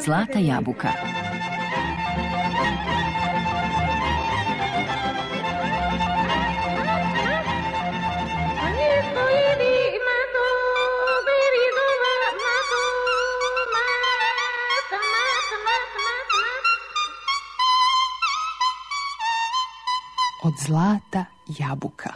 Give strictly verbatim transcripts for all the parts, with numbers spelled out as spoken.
Zlata jabuka. Od zlata jabuka.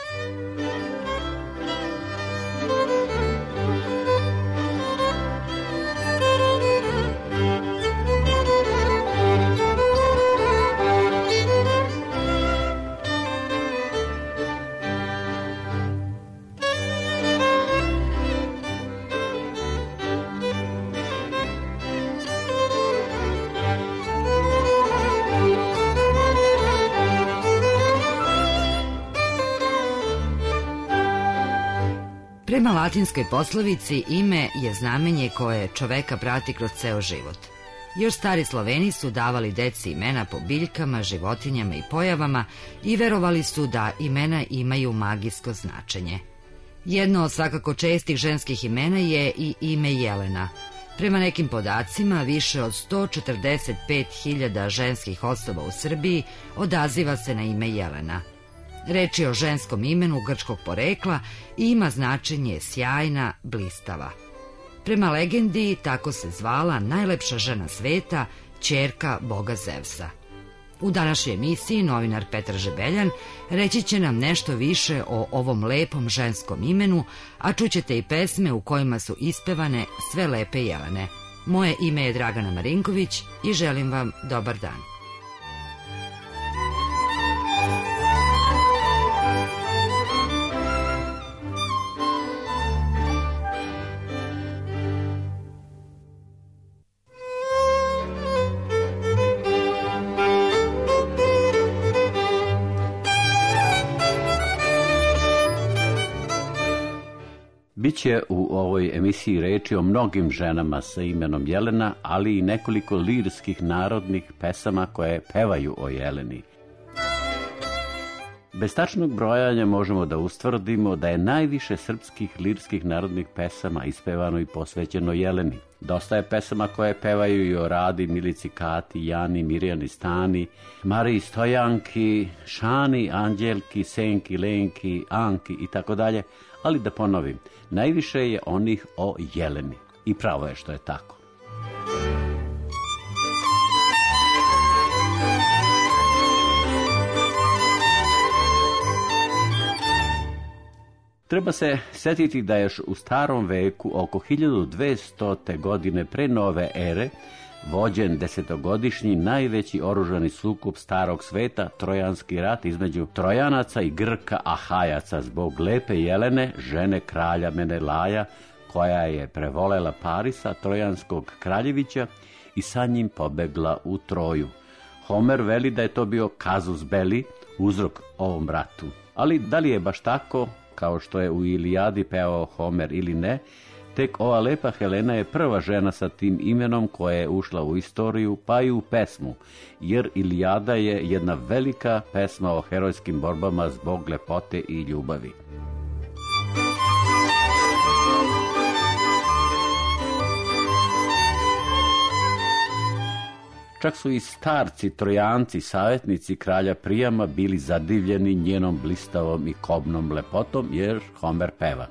Prema latinskoj poslovici, ime je znamenje koje čoveka prati kroz ceo život. Još stari Sloveni su davali deci imena po biljkama, životinjama i pojavama i verovali su da imena imaju magijsko značenje. Jedno od svakako čestih ženskih imena je i ime Jelena. Prema nekim podacima, više od sto četrdeset pet hiljada ženskih osoba u Srbiji odaziva se na ime Jelena. Reč je o ženskom imenu grčkog porekla i ima značenje sjajna, blistava. Prema legendi, tako se zvala najlepša žena sveta, ćerka boga Zevsa. U današnjoj emisiji novinar Petar Žebeljan reći će nam nešto više o ovom lepom ženskom imenu, a čućete i pesme u kojima su ispevane sve lepe Jelene. Moje ime je Dragana Marinković i želim vam dobar dan. Biće u ovoj emisiji reči o mnogim ženama sa imenom Jelena, ali i nekoliko lirskih narodnih pesama koje pevaju o Jeleni. Bez tačnog brojanja možemo da ustvrdimo da je najviše srpskih lirskih narodnih pesama ispevano i posvećeno Jeleni. Dosta je pesama koje pevaju i o Radi, Milici, Kati, Jani, Mirjani, Stani, Mariji Stojanki, Šani, Anđelki, Senki, Lenki, Anki i tako dalje, ali da ponovim, najviše je onih o Jeleni. I pravo je što je tako. Treba se setiti da još u starom veku, oko hiljadu dvestote godine pre nove ere, vođen desetogodišnji najveći oružani sukob starog sveta, Trojanski rat između Trojanaca i Grka Ahajaca zbog lepe Jelene, žene kralja Menelaja, koja je prevolela Parisa, trojanskog kraljevića, i sa njim pobegla u Troju. Homer veli da je to bio casus belli, uzrok ovom ratu. Ali da li je baš tako, kao što je u Ilijadi pevao Homer ili ne, tek ova lepa Helena je prva žena sa tim imenom koja je ušla u istoriju, pa i u pesmu, jer Ilijada je jedna velika pesma o herojskim borbama zbog lepote i ljubavi. Čak su i starci, Trojanci, savjetnici kralja Prijama bili zadivljeni njenom blistavom i kobnom lepotom, jer Homer peva.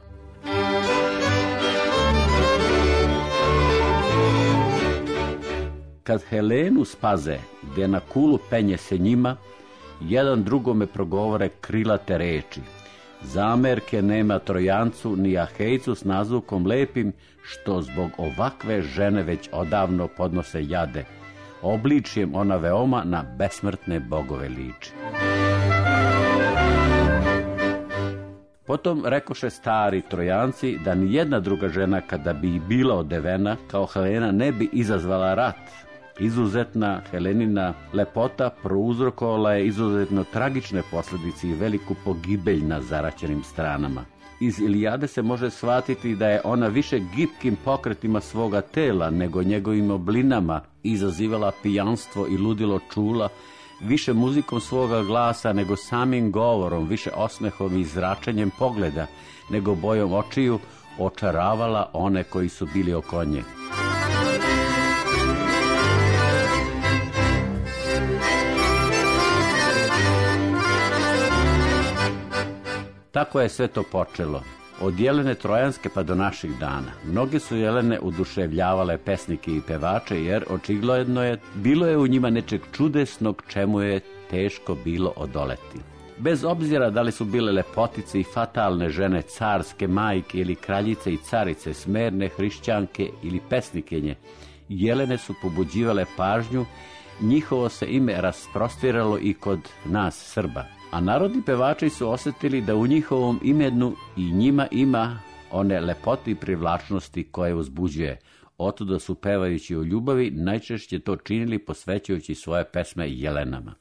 Kad Helenu spaze, gde na kulu penje se njima, jedan drugome progovore krilate reči. Zamerke nema Trojancu ni Ahejcu s nazvukom lepim, što zbog ovakve žene već odavno podnose jade. Obličjem ona veoma na besmrtne bogove liči. Potom rekoše stari Trojanci da ni jedna druga žena kada bi i bila odevena kao Helena ne bi izazvala rat. Izuzetna Helenina lepota prouzrokovala je izuzetno tragične posljedice i veliku pogibelj na zaraćenim stranama. Iz Ilijade se može shvatiti da je ona više gibkim pokretima svoga tela nego njegovim oblinama izazivala pijanstvo i ludilo čula, više muzikom svoga glasa nego samim govorom, više osmehom i zračenjem pogleda nego bojom očiju očaravala one koji su bili oko nje. Tako je sve to počelo. Od Jelene Trojanske pa do naših dana. Mnoge su Jelene oduševljavale pesnike i pevače, jer očigledno je, bilo je u njima nečeg čudesnog čemu je teško bilo odoleti. Bez obzira da li su bile lepotice i fatalne žene, carske majke ili kraljice i carice, smerne hrišćanke ili pesnikinje, Jelene su pobuđivale pažnju, njihovo se ime rasprostiralo i kod nas Srba. A narodni pevači su osjetili da u njihovom imenu i njima ima one lepote i privlačnosti koje uzbuđuje. Otuda su, pevajući o ljubavi, najčešće to činili posvećujući svoje pesme Jelenama.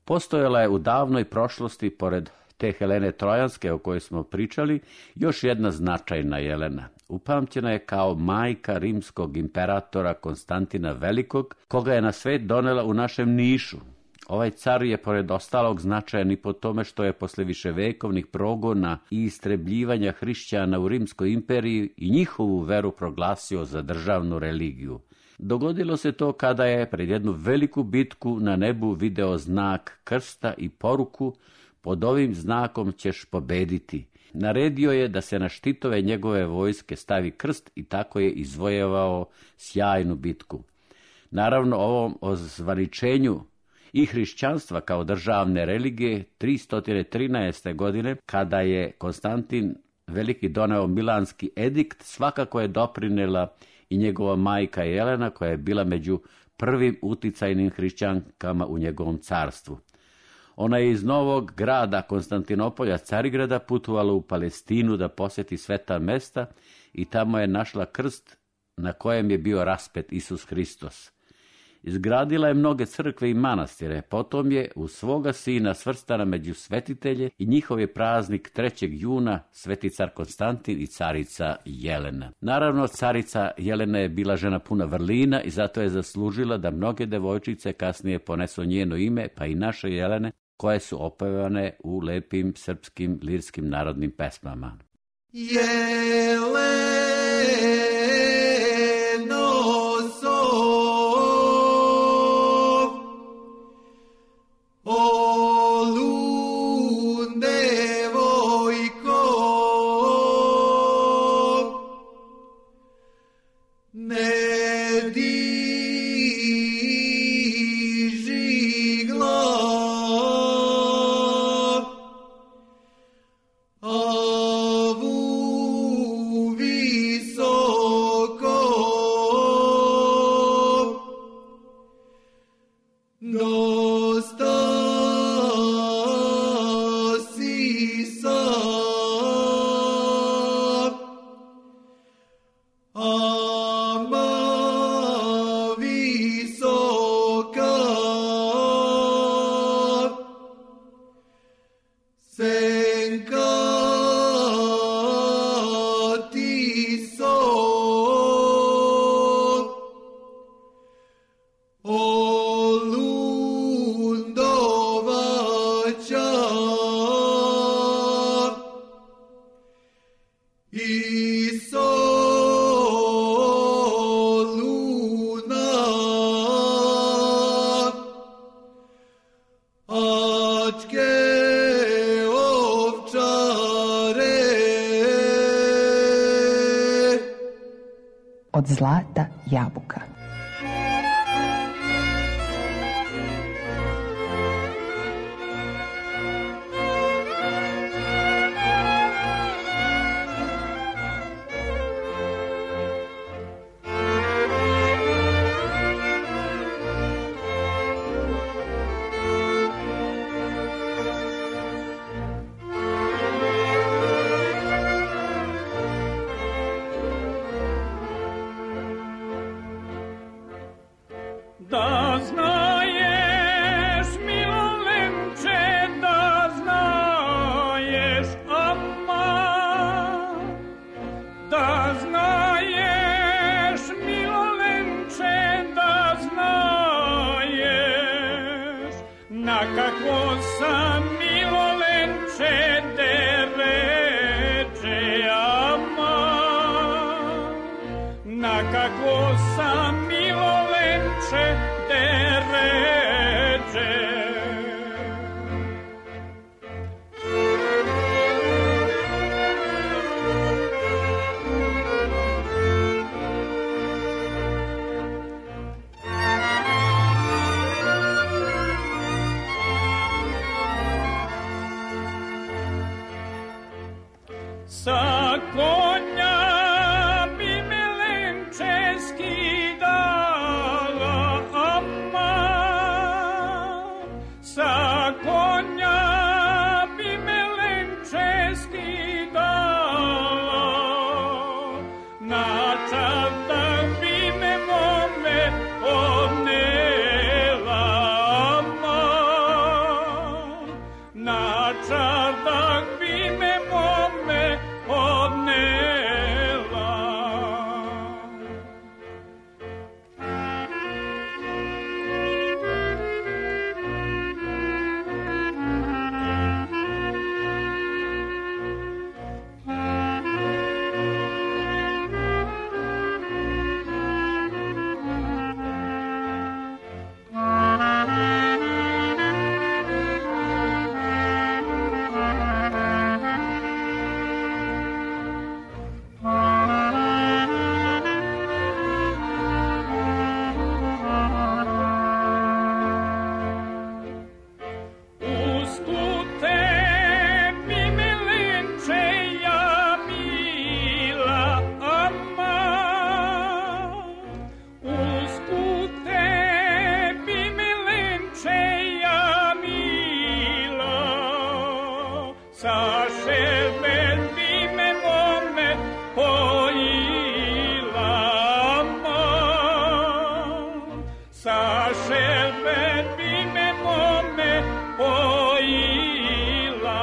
Postojala je u davnoj prošlosti, pored te Helene Trojanske o kojoj smo pričali, još jedna značajna Jelena. Upamćena je kao majka rimskog imperatora Konstantina Velikog, koga je na svet donela u našem Nišu. Ovaj car je, pored ostalog, značajan i po tome što je posle viševekovnih progona i istrebljivanja hrišćana u Rimskoj imperiji i njihovu veru proglasio za državnu religiju. Dogodilo se to kada je pred jednu veliku bitku na nebu video znak krsta i poruku: pod ovim znakom ćeš pobediti. Naredio je da se na štitove njegove vojske stavi krst i tako je izvojevao sjajnu bitku. Naravno, ovom ozvaničenju i hrišćanstva kao državne religije tristo trinaeste. godine, kada je Konstantin Veliki doneo Milanski edikt, svakako je doprinela i njegova majka Jelena, koja je bila među prvim uticajnim hrišćankama u njegovom carstvu. Ona je iz Novog grada Konstantinopolja, Carigrada, putovala u Palestinu da posjeti sveta mesta i tamo je našla krst na kojem je bio raspet Isus Hristos. Izgradila je mnoge crkve i manastire, potom je u svoga sina svrstana među svetitelje i njihov je praznik trećeg juna sveti car Konstantin i carica Jelena. Naravno, carica Jelena je bila žena puna vrlina i zato je zaslužila da mnoge devojčice kasnije ponesu njeno ime, pa i naše Jelene, koje su opevane u lepim srpskim lirskim narodnim pesmama. Jeleno so, o lun devojko, ne diži glav, avu visoko, dosta si sam, ama visoka, senka ti so, o lun domaća, i so luna, ačke ovčare, Od zlata jabuka. Da znaješ, milolenče, da znaješ, ama, da znaješ, milolenče, da znaješ, na kako sam milolenče dereče, ama, na kako sam milolenče dereče. Sa konja mi milenče skida šelbet bime mome pojilama, sa šelbet bime mome pojila.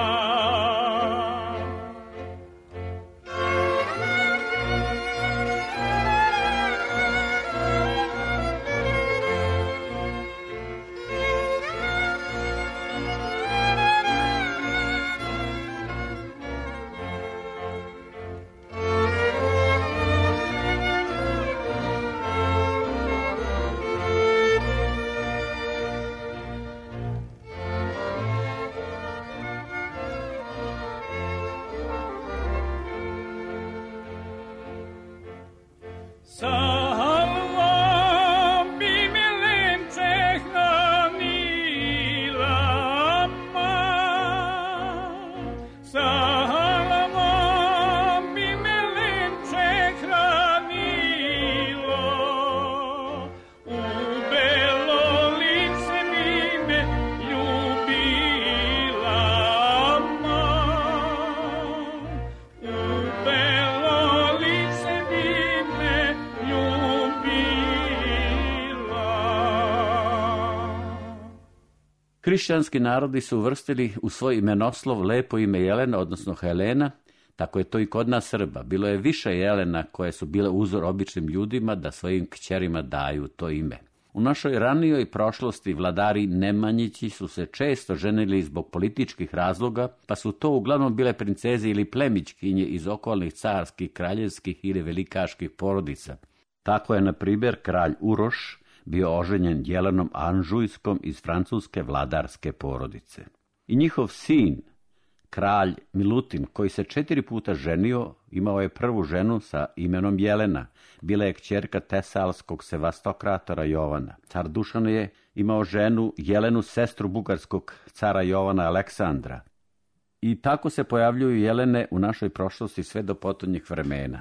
Hrišćanski narodi su uvrstili u svoj imenoslov lepo ime Jelena, odnosno Helena, tako je to i kod nas Srba. Bilo je više Jelena koje su bile uzor običnim ljudima da svojim kćerima daju to ime. U našoj ranijoj prošlosti vladari Nemanjići su se često ženili zbog političkih razloga, pa su to uglavnom bile princeze ili plemićkinje iz okolnih carskih, kraljevskih ili velikaških porodica. Tako je, na primjer, kralj Uroš bio oženjen Jelenom Anžujskom iz francuske vladarske porodice. I njihov sin, kralj Milutin, koji se četiri puta ženio, imao je prvu ženu sa imenom Jelena. Bila je kćerka tesalskog sevastokratora Jovana. Car Dušan je imao ženu Jelenu, sestru bugarskog cara Jovana Aleksandra. I tako se pojavljuju Jelene u našoj prošlosti sve do potonjih vremena.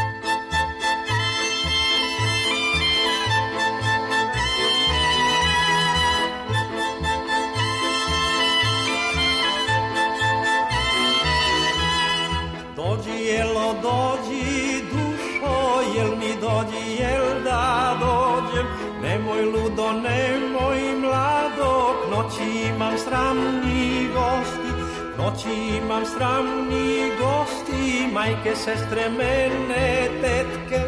Dođi, jelo, dođi, dušo, jel mi dođi, jel da dođem, nemoj ludo, nemoj mlado, k noći imam sramni gosti, k noći imam sramni gosti, majke, sestre, mene, tetke.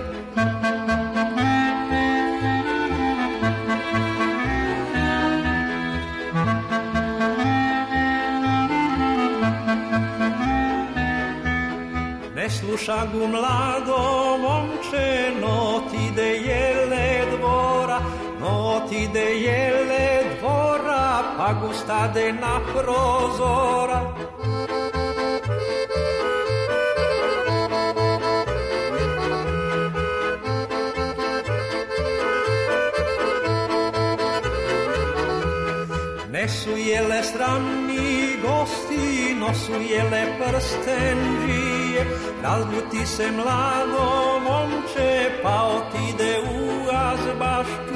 Ne sluša gu mlado momče, no ti de jele dvora, no ti de jele dvora, pa gu stade na prozora. Ne su jele sramni gosti, no su jele prstenđije, razljuti se mlado momče, pa otide u azbaštu.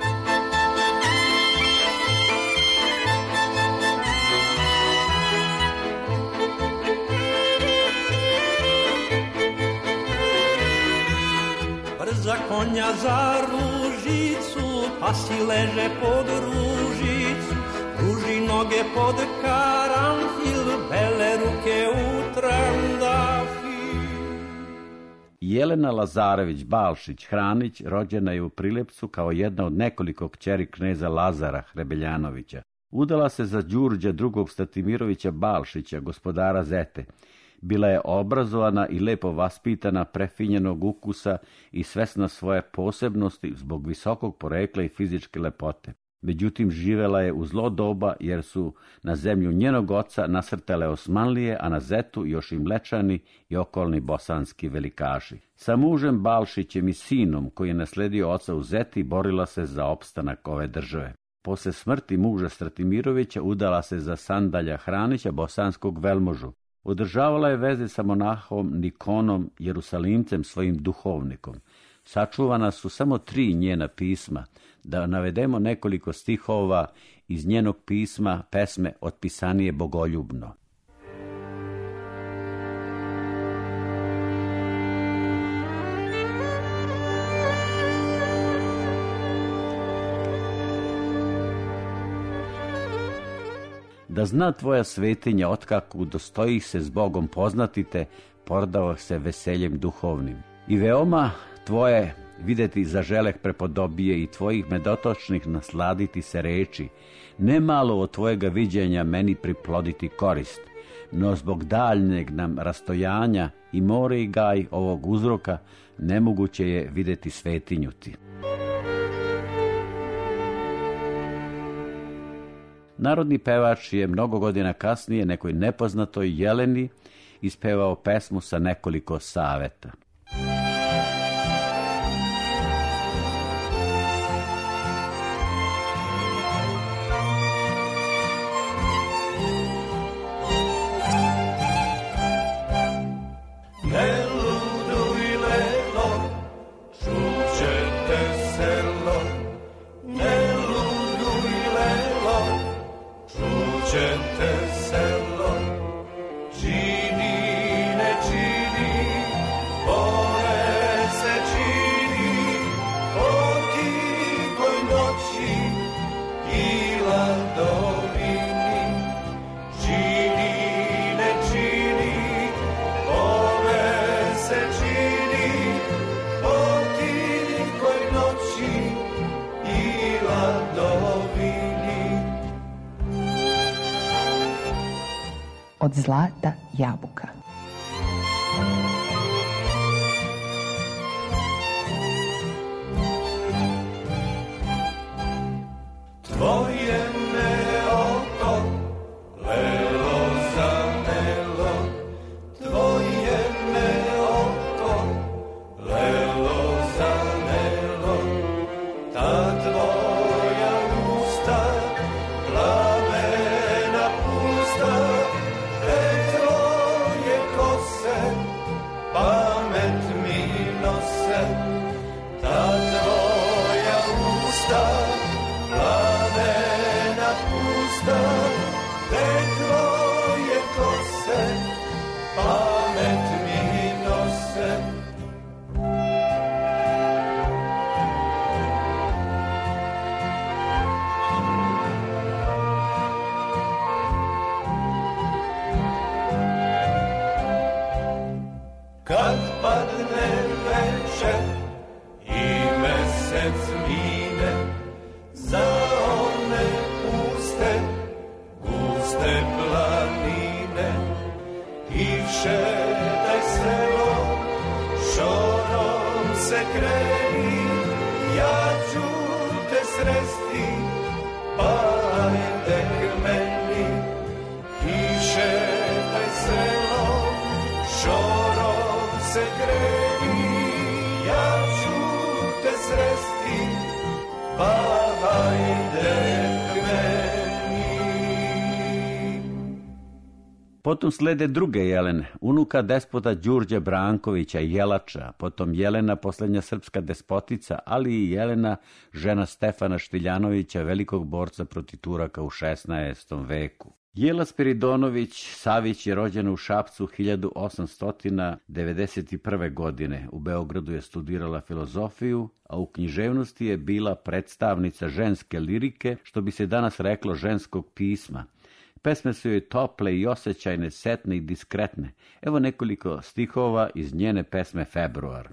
Brza konja za ružicu, pa si leže pod ružicu, ruži noge pod karanfil, bele ruke u trandafil. Jelena Lazarević Balšić Hranić rođena je u Prilepcu kao jedna od nekoliko kćeri kneza Lazara Hrebeljanovića. Udala se za Đurđa drugog Statimirovića Balšića, gospodara Zete. Bila je obrazovana i lepo vaspitana, prefinjenog ukusa i svesna svoje posebnosti zbog visokog porekla i fizičke lepote. Međutim, živela je u zlo doba jer su na zemlju njenog oca nasrtale Osmanlije, a na Zetu još i Mlečani i okolni bosanski velikaši. Sa mužem Balšićem i sinom, koji je nasledio oca u Zeti, borila se za opstanak ove države. Posle smrti muža Stratimirovića udala se za Sandalja Hranića, bosanskog velmožu. Održavala je veze sa monahom Nikonom Jerusalimcem, svojim duhovnikom. Sačuvana su samo tri njena pisma, da navedemo nekoliko stihova iz njenog pisma pesme Otpisanije bogoljubno. Da zna tvoja svetinja otkaku dostoji se s Bogom poznatite, pordao se veseljem duhovnim. I veoma tvoje videti zaželeh prepodobije i tvojih medotočnih nasladiti se reči, ne malo od tvojega viđenja meni priploditi korist, no zbog daljnjeg nam rastojanja i more i gaj ovog uzroka nemoguće je videti svetinju ti. Narodni pevač je mnogo godina kasnije nekoj nepoznatoj Jeleni ispevao pesmu sa nekoliko saveta. Od zlata jabuka. Tvoje me oko lelo zamelo, tvoje me oko lelo zamelo, ta tvoja usta plavena pusta, te tvoje kose pamet mi nose, ta tvoja usta plavena pusta, te tvoje kose pamet mi nose. Kad padne večer i mesec mine, za one puste, guste planine, i šetaj selo, šorom se kreni, ja ću te sresti, pa ajde k meni. I šetaj selo, šorom se kreni, ja ću te sresti, pa ajde k meni. Potom slede druge Jelene, unuka despota Đurđa Brankovića Jelača, potom Jelena, posljednja srpska despotica, ali i Jelena, žena Stefana Štiljanovića, velikog borca protiv Turaka u šesnaestom veku. Jela Spiridonović Savić je rođena u Šapcu hiljadu osamsto devedeset prve. godine. U Beogradu je studirala filozofiju, a u književnosti je bila predstavnica ženske lirike, što bi se danas reklo ženskog pisma. Pesme su joj tople i osjećajne, setne i diskretne. Evo nekoliko stihova iz njene pesme Februar.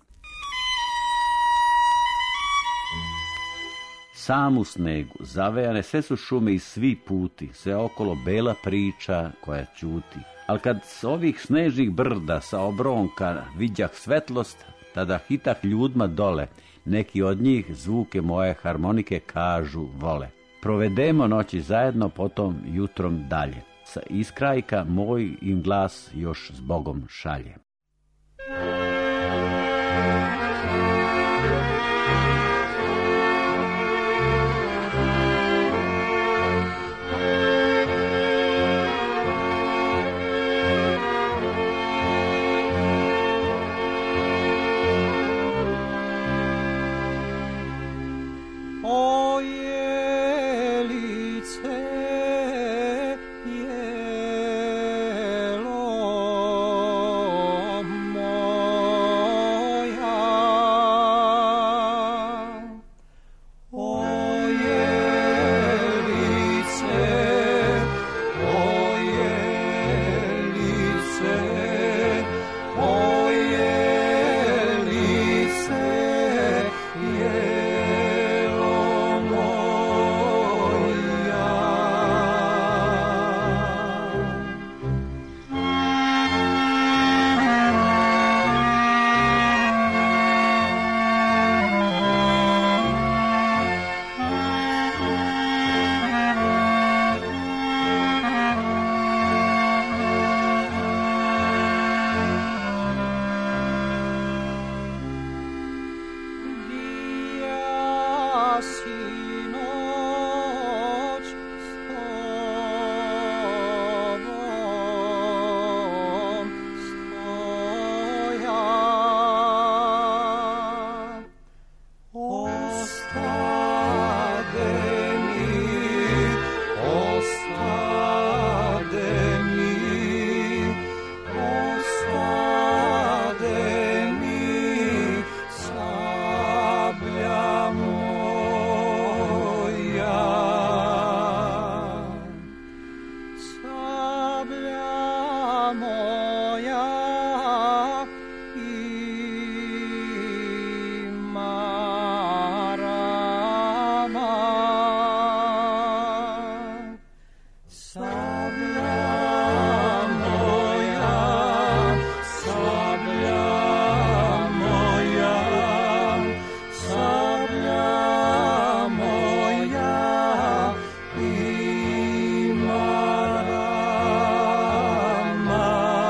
Sam u snegu, zavejane, sve su šume i svi puti, sve okolo bela priča koja ćuti. Al kad s ovih snežnih brda sa obronka viđah svetlost, tada hitah ljudma dole, neki od njih zvuke moje harmonike kažu vole. Provedemo noći zajedno, potom jutrom dalje. Sa iskrajka moj im glas još s Bogom šalje. Jelo sablja moja ima rama. Sablja moja, sablja moja, sablja moja ima rama.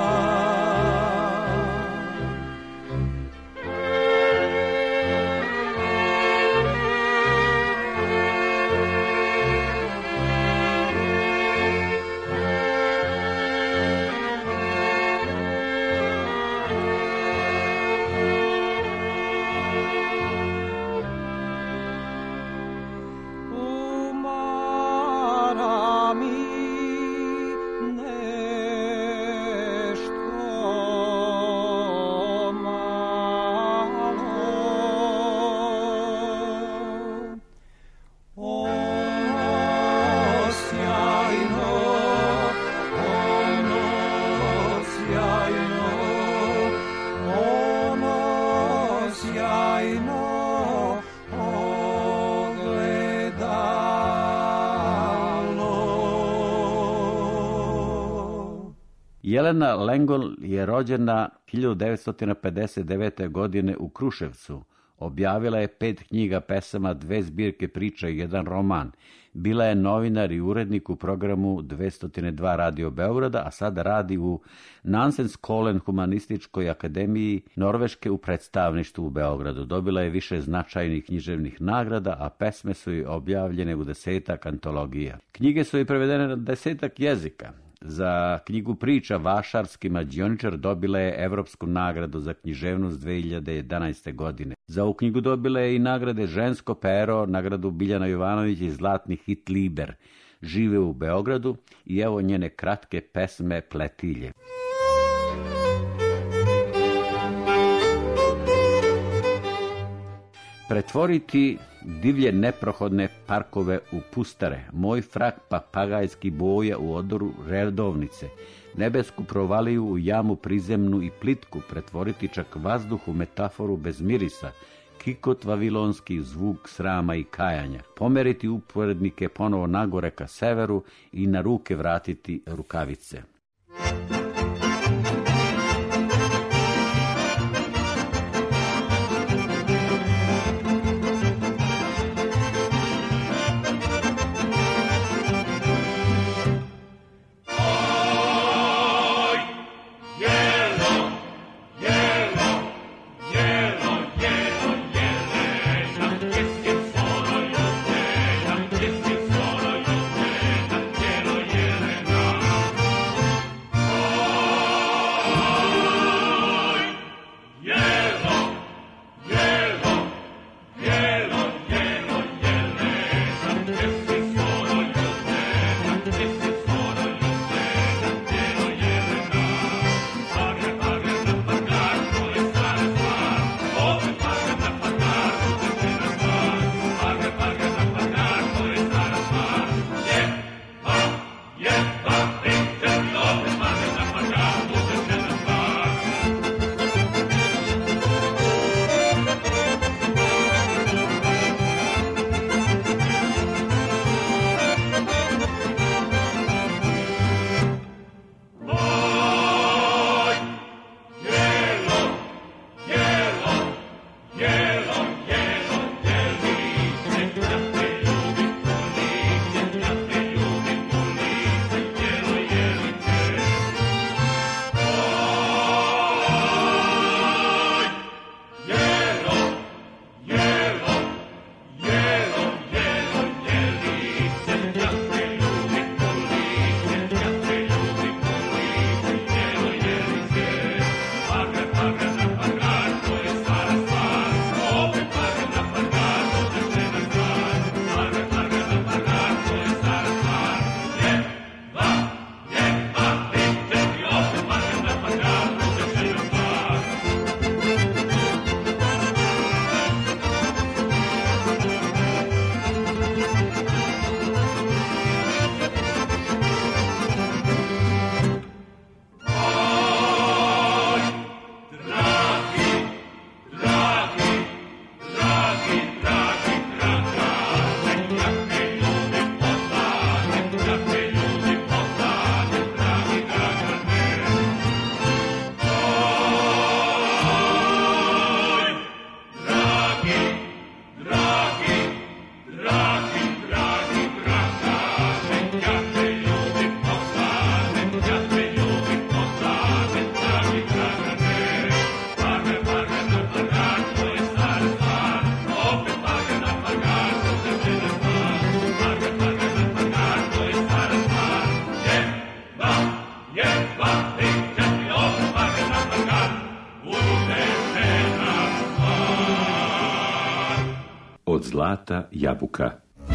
Umara mi nešto malo. Ono sjajno, ono sjajno, ono sjajno ogledalo. Jelena Lengol je rođena hiljadu devetsto pedeset devete. godine u Kruševcu. Objavila je pet knjiga pesama, dve zbirke priča i jedan roman. Bila je novinar i urednik u programu dvesta dva Radio Beograda, a sada radi u Nansenskolen humanističkoj akademiji Norveške u predstavništvu u Beogradu. Dobila je više značajnih književnih nagrada, a pesme su joj objavljene u desetak antologija. Knjige su joj prevedene na desetak jezika. Za knjigu priča Vašarski mađioničar dobila je Evropsku nagradu za književnost dve hiljade jedanaeste. godine. Za ovu knjigu dobila je i nagrade Žensko pero, nagradu Biljana Jovanović i Zlatni hit Liber. Žive u Beogradu i evo njene kratke pesme Pletilje. Pretvoriti divlje neprohodne parkove u pustare, moj frak papagajski boja u odoru redovnice, nebesku provaliju u jamu prizemnu i plitku, pretvoriti čak vazduh u metaforu bez mirisa, kikot vavilonski zvuk srama i kajanja, pomeriti uporednike ponovo nagore ka severu i na ruke vratiti rukavice. zlata jabuka.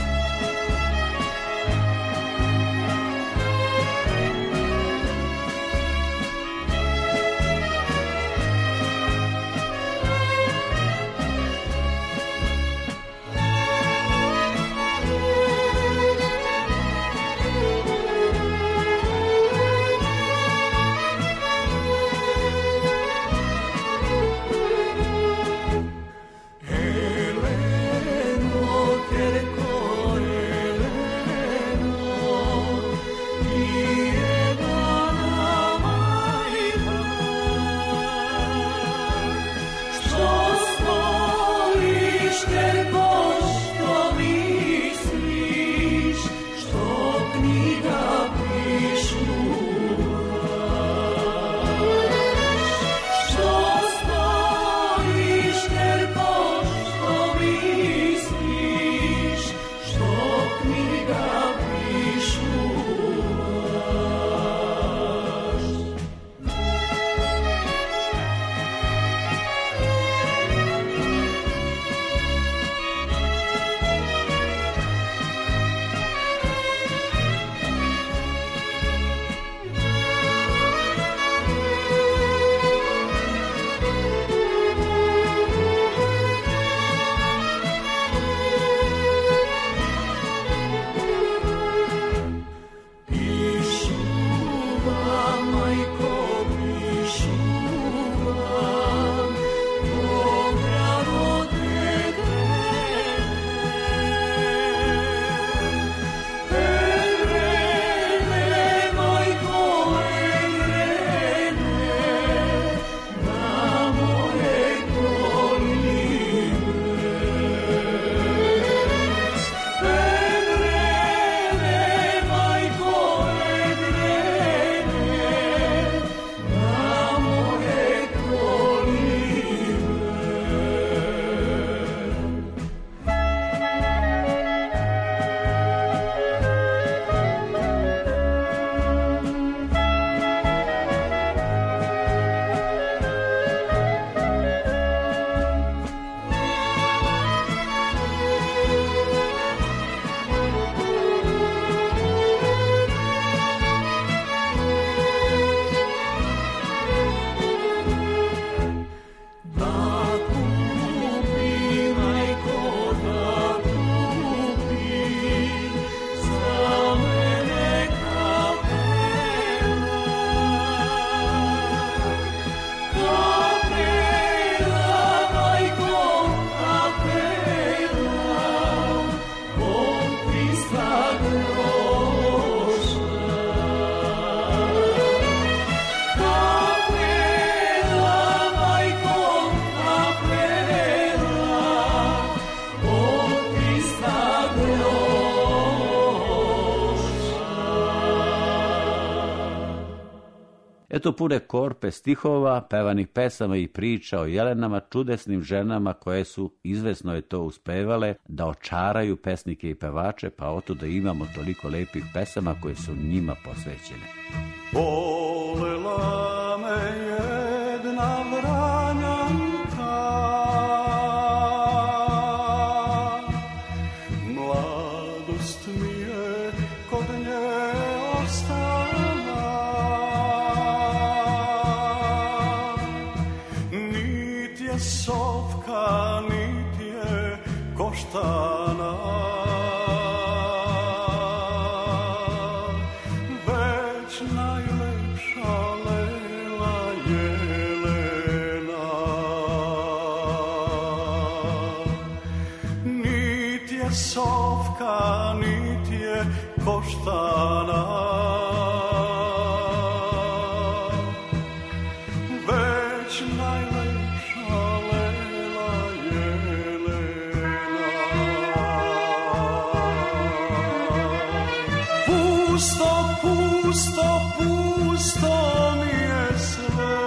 Eto pune korpe stihova, pevanih pesama i priča o jelenama, čudesnim ženama koje su, izvesno je to, uspevale da očaraju pesnike i pevače, pa oto da imamo toliko lepih pesama koje su njima posvećene. Volela me jedna Vranjanka, mladost mi je kod nje ostala, nit je sofka, nit je koštana, sofka, nit je koštana, već najlepša lela Jelena. Pusto, pusto, pusto mi je sve,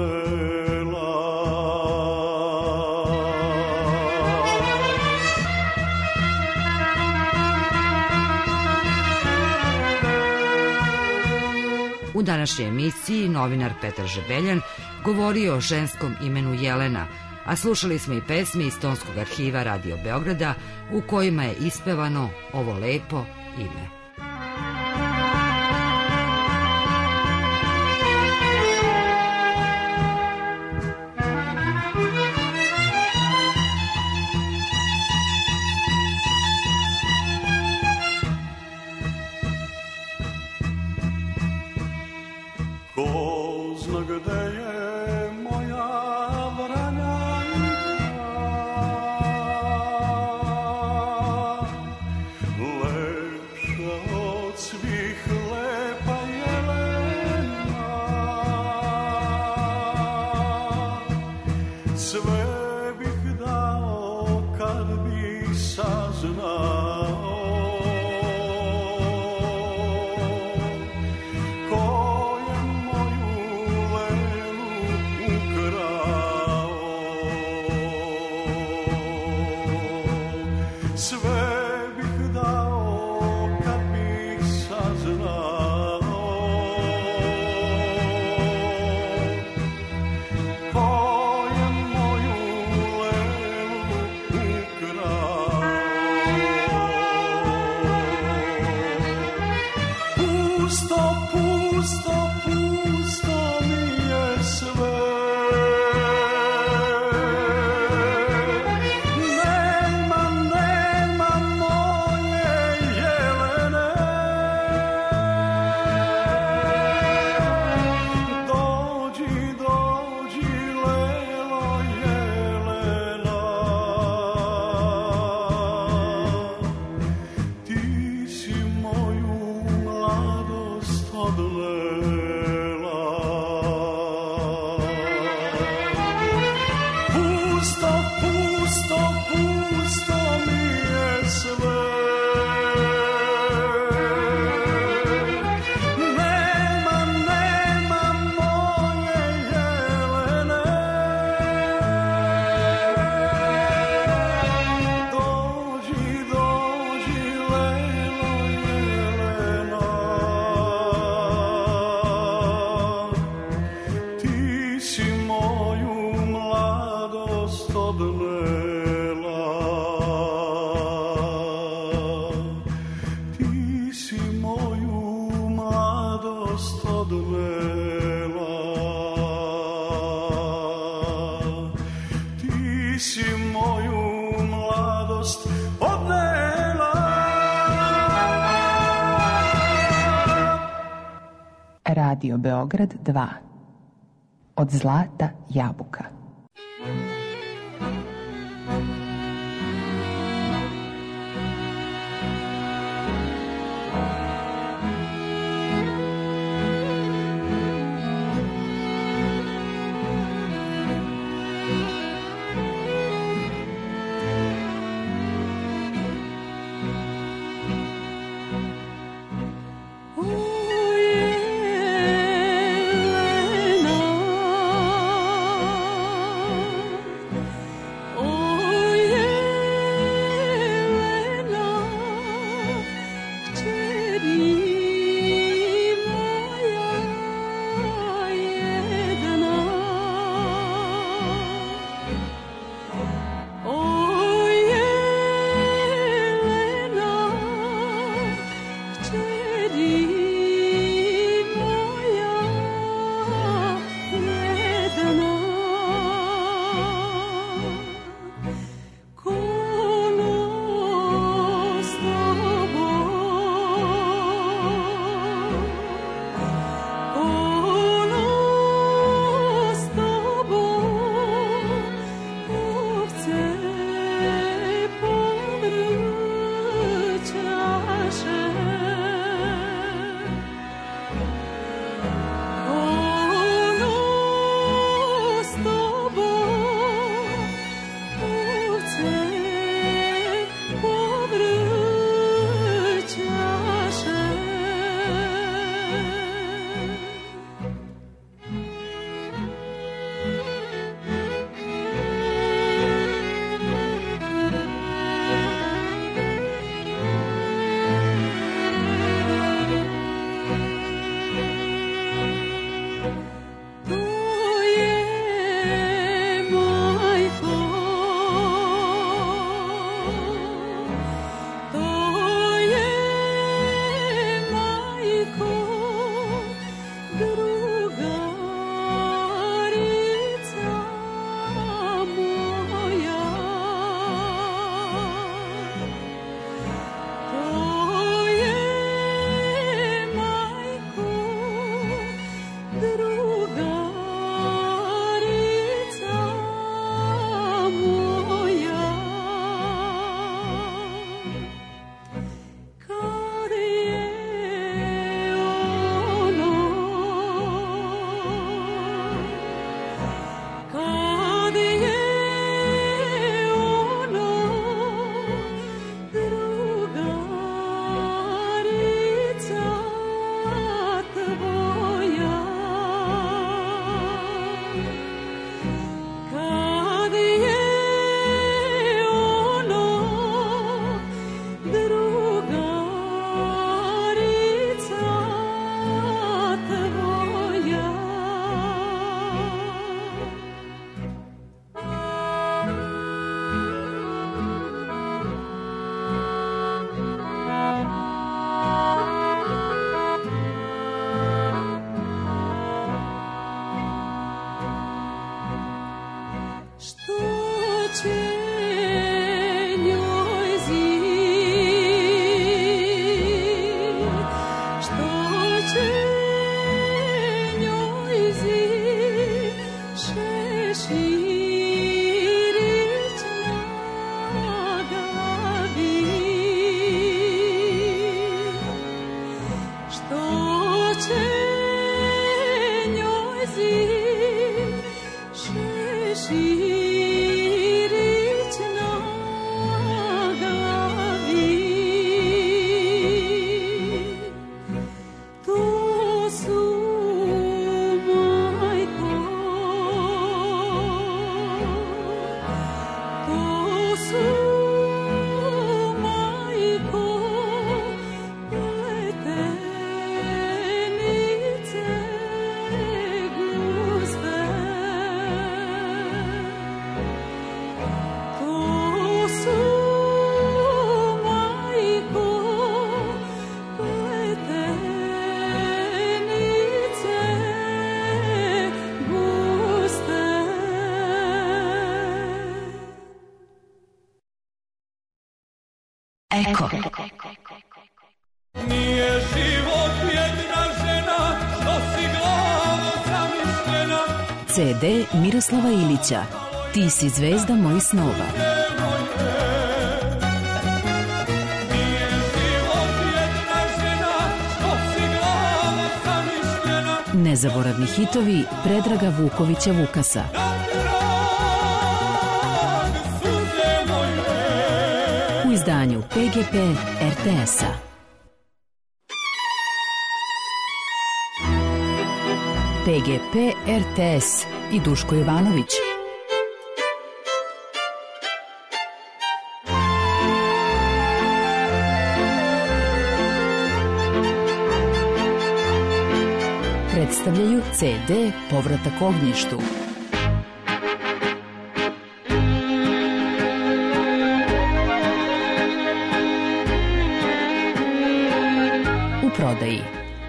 U današnjoj emisiji novinar Petar Žebeljan govorio o ženskom imenu Jelena, a slušali smo i pesme iz Tonskog arhiva Radio Beograda u kojima je ispevano ovo lepo ime. Radio Beograd dva. Od zlata jabuka. Oh, yeah. Eko. Nije život jedna žena, što si glavo zamišljena. ce de Miroslava Ilića. Ti si zvezda mojih snova. Nije život jedna žena, što si glavo zamišljena. Nezaboravni hitovi Predraga Vukovića Vukasa. U izdanju pe ge pe er te es-a. pe ge pe er te es i Duško Jovanović. Predstavljaju ce de Povratak ognjištu. U prodaji.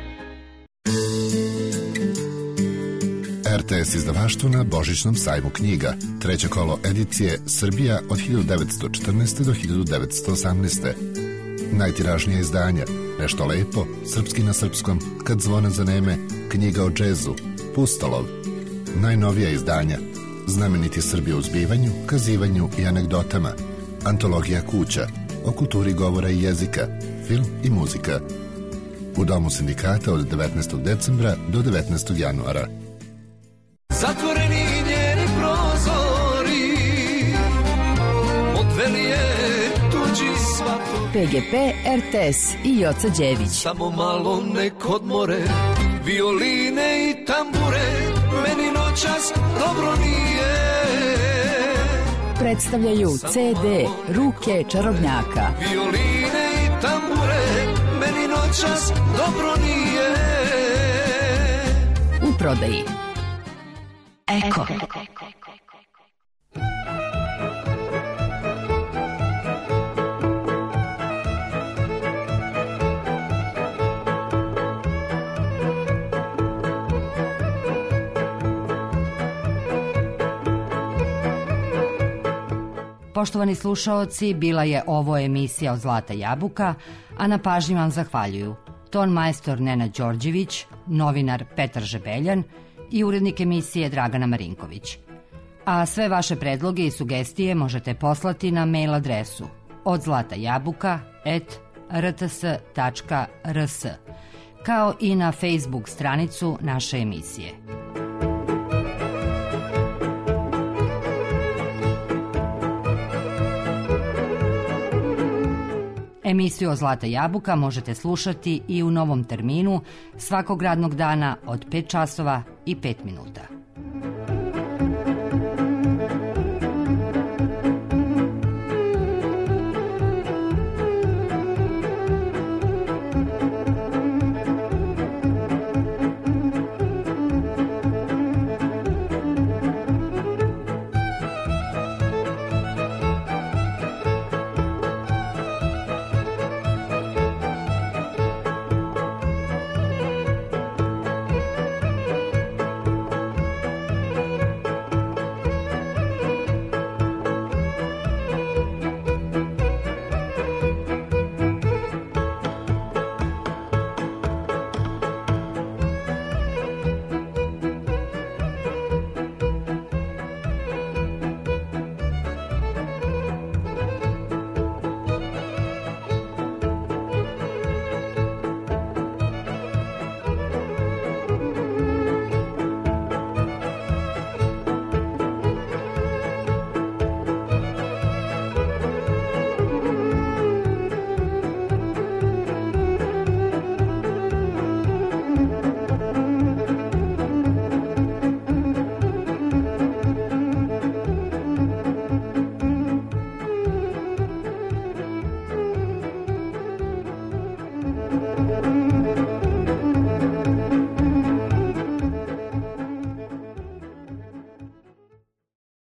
er te es izdavaštvo na Božićnom sajmu knjiga. Treće kolo edicije Srbija od hiljadu devetsto četrnaeste. do hiljadu devetsto osamnaeste. Najtiražnije izdanja Nešto lepo, Srpski na srpskom, Kad zvona zaneme, Knjiga o džezu, Pustolov. Najnovija izdanja Znameniti Srbi u zbivanju, kazivanju i anegdotama, Antologija kuća, o kulturi govora i jezika, film i muzika. U Domu sindikata od devetnaestog decembra do devetnaestog januara. Zatvoreni njeni prozori, odveli je tuđi svato. pe ge pe er te es i Joca Đević. Samo malo nek odmore, violine i tambure, meni noćas dobro nije. Predstavljaju ce de Ruke čarobnjaka. Violine i tambure, meni noćas dobro nije. U prodaji. Eko. Poštovani slušaoci, bila je ovo emisija od Zlata jabuka, a na pažnji vam zahvaljuju ton majstor Nenad Đorđević, novinar Petar Žebeljan i urednik emisije Dragana Marinković. A sve vaše predloge i sugestije možete poslati na mail adresu od zlata jabuka et er te es tačka er es, kao i na Facebook stranicu naše emisije. Emisiju o Zlata jabuka možete slušati i u novom terminu svakog radnog dana od pet časova i pet minuta.